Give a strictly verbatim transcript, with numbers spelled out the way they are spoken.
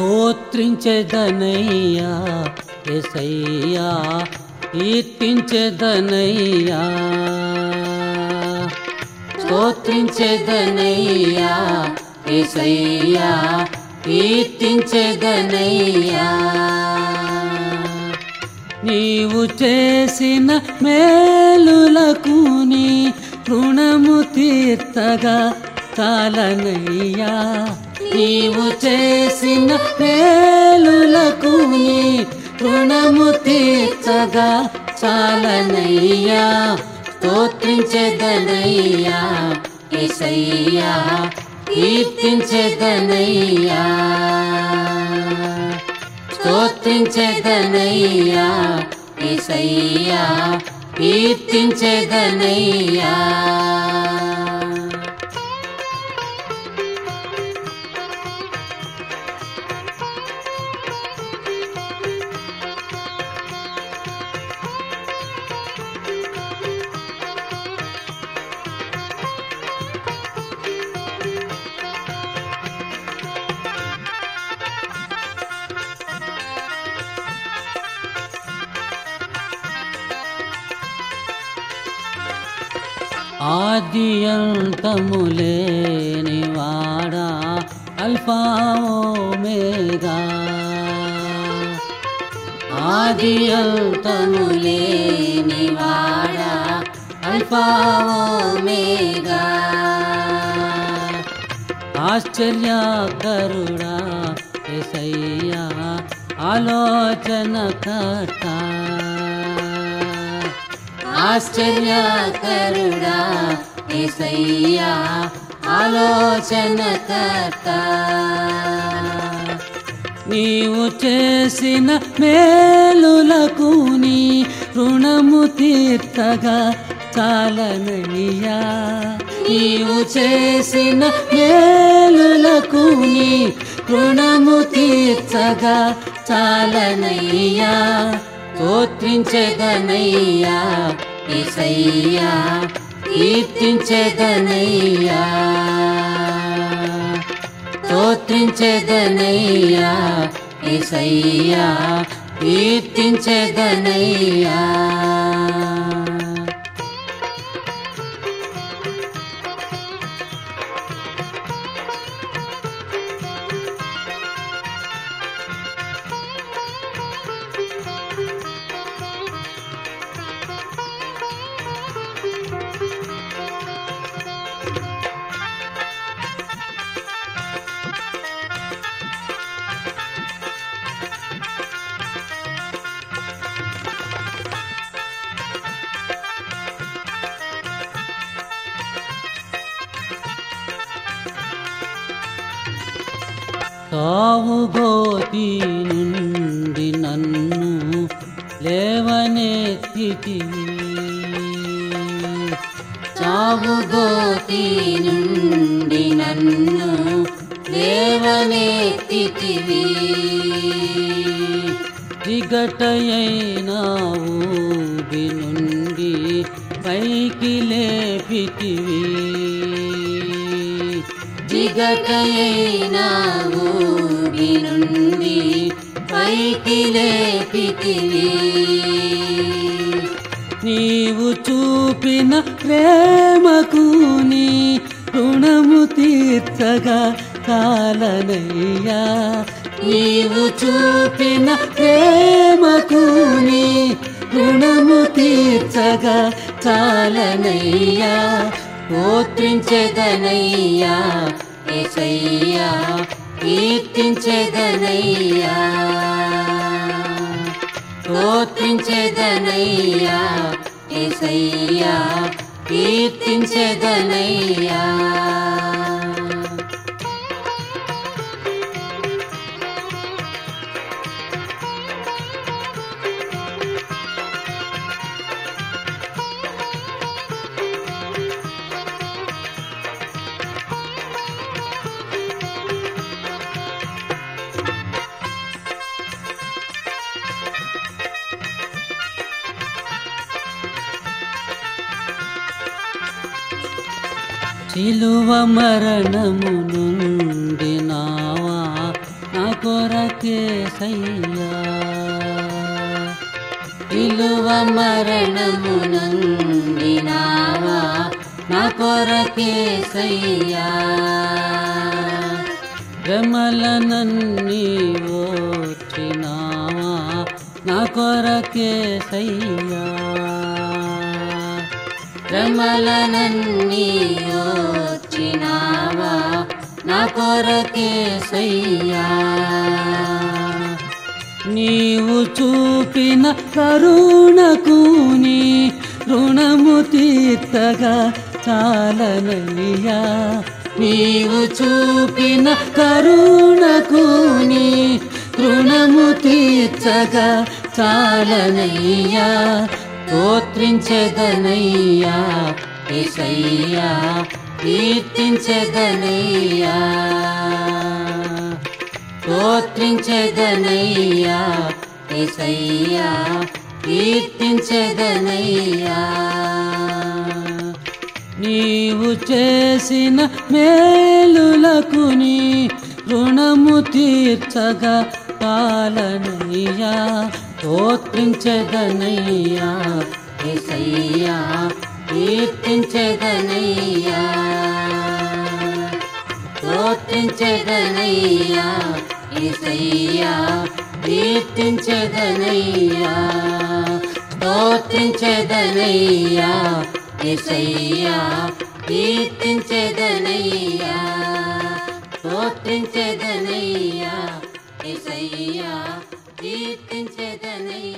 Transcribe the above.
స్తోత్రించెదనయ్యా యేసయ్యా, కీర్తించెదనయ్యా. స్తోత్రించెదనయ్యా యేసయ్యా, కీర్తించెదనయ్యా. నీవు చేసిన మేలులకు నీ రుణము తీర్చగా చాలనయ్యా. నీవు చేసిన మేలులకు నీ రుణము తీర్చగా చాలనయ్యా. స్తోత్రించెదనయ్యా యేసయ్యా, కీర్తించెదనయ్యా. స్తోత్రించెదనయ్యా యేసయ్యా, కీర్తించెదనయ్యా. ఆది అంతములేని వాడా, అల్ఫా ఓమేగా. ఆది అంతములేని వాడా, అల్ఫా ఓమేగా. ఆశ్చర్యకరుడా యేసయ్యా, ఆలోచనకర్త. ఆశ్చర్యకరుడా యేసయ్యా, ఆలోచనకర్త. నీవు చేసిన మేలులకు నీ రుణము తీర్చగా చాలనయ్యా. నీవు చేసిన మేలులకు నీ రుణము తీర్చగా చాలనయ్యా. స్తోత్రించెదనయ్యా యేసయ్యా, కీర్తించెదనయ్యా. స్తోత్రించెదనయ్యా యేసయ్యా, కీర్తించెదనయ్యా. సావు గోతి నుండి నన్ను లేవనెత్తితివి. సావు గోతి నుండి నన్ను లేవనెత్తితివి. జిగటయైన ఊబి నుండి పైకి లేపితివి. జిగటయైన ఊబి నుండి పైకి లేపితివి. నీవు చూపిన ప్రేమకు నీ రుణము తీర్చగా చాలనయ్యా. నీవు చూపిన ప్రేమకు నీ రుణము తీర్చగా చాలనయ్యా. స్తోత్రించెదనయ్యా యేసయ్యా, కీర్తించెదనయ్యా. స్తోత్రించెదనయ్యా యేసయ్యా, కీర్తించెదనయ్యా. శిలువ మరణము నుండి నావా నా కొరకేసయ్యా విలువ మరణము నొందినావా నా కొరకేసయ్యా శ్రమలనన్నీ ఓర్చినావా నా కొరకేసయ్యా శ్రమలనన్నీ ఓర్చినావా నా కొరకేసయ్యా నీవు చూపిన కరుణకు నీ రుణము తీర్చగా చాలనయ్యా నీవు చూపిన కరుణకు నీ రుణము తీర్చగా చాలనయ్యా స్తోత్రించెదనయ్యా యేసయ్యా కీర్తించెదనయ్యా స్తోత్రించెదనయ్యా యేసయ్యా కీర్తించెదనయ్యా నీవు చేసిన మేలులకు నీ రుణము తీర్చగా పాలనయ్యా స్తోత్రించెదనయ్యా యేసయ్యా కీర్తించెదనయ్యా స్తోత్రించెదనయ్యా యేసయ్యా కీర్తించెదనయ్యా స్తోత్రించెదనయ్యా యేసయ్యా కీర్తించెదనయ్యా స్తోత్రించెదనయ్యా యేసయ్యా కీర్తించెదనయ్యా